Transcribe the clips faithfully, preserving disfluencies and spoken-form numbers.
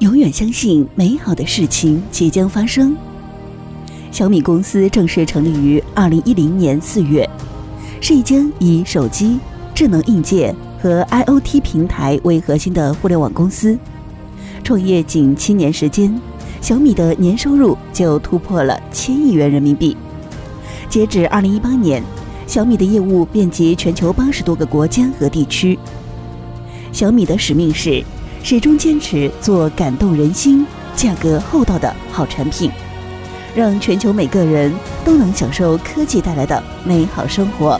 永远相信美好的事情即将发生。小米公司正式成立于二零一零年四月，是一家以手机、智能硬件和 I O T 平台为核心的互联网公司。创业仅七年时间，小米的年收入就突破了千亿元人民币。截止二零一八年，小米的业务遍及全球八十多个国家和地区。小米的使命是始终坚持做感动人心、价格厚道的好产品，让全球每个人都能享受科技带来的美好生活。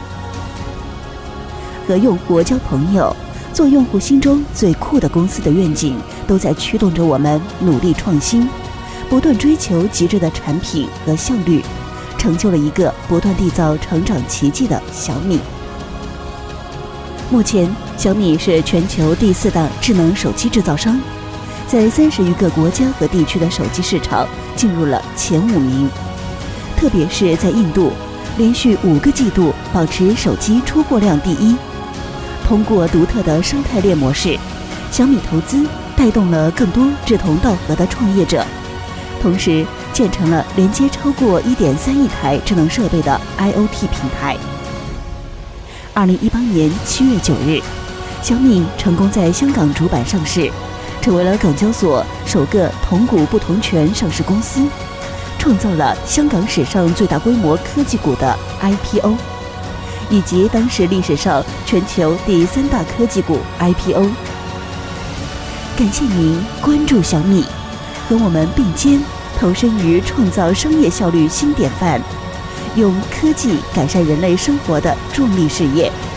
和用户交朋友，做用户心中最酷的公司的愿景，都在驱动着我们努力创新，不断追求极致的产品和效率，成就了一个不断缔造成长奇迹的小米。目前，小米是全球第四大智能手机制造商，在三十余个国家和地区的手机市场进入了前五名。特别是在印度，连续五个季度保持手机出货量第一。通过独特的生态链模式，小米投资带动了更多志同道合的创业者，同时建成了连接超过 一点三亿台智能设备的 I O T 平台。二零一八年七月九日，小米成功在香港主板上市，成为了港交所首个同股不同权上市公司，创造了香港史上最大规模科技股的 I P O， 以及当时历史上全球第三大科技股 I P O。 感谢您关注小米，和我们并肩投身于创造商业效率新典范，用科技改善人类生活的壮丽事业。